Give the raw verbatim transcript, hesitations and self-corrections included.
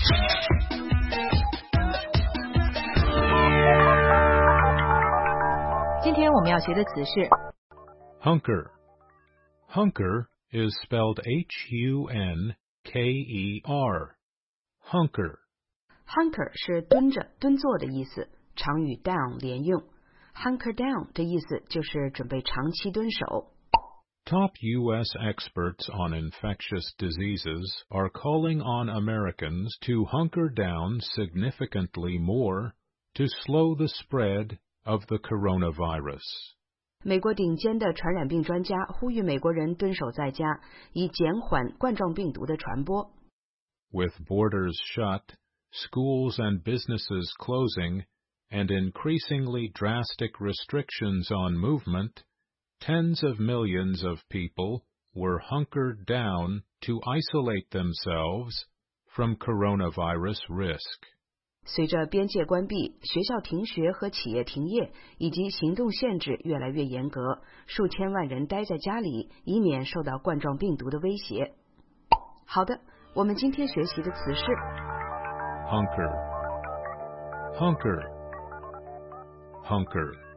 今天我们要学的词是 hunker. Hunker is spelled H U N K E R. Hunker. hunker 是蹲着、蹲坐的意思，常与 down 连用。hunker down 的意思就是准备长期蹲守。 Top U S experts on infectious diseases are calling on Americans to hunker down significantly more to slow the spread of the coronavirus. 美国顶尖的传染病专家呼吁美国人蹲守在家，以减缓冠状病毒的传播。 With borders shut, schools and businesses closing, and increasingly drastic restrictions on movement, tens of millions of people were hunkered down to isolate themselves from coronavirus risk. 随着边界关闭、学校停学和企业停业，以及行动限制越来越严格，数千万人待在家里，以免受到冠状病毒的威胁。好的，我们今天学习的词是 hunker, hunker, hunker.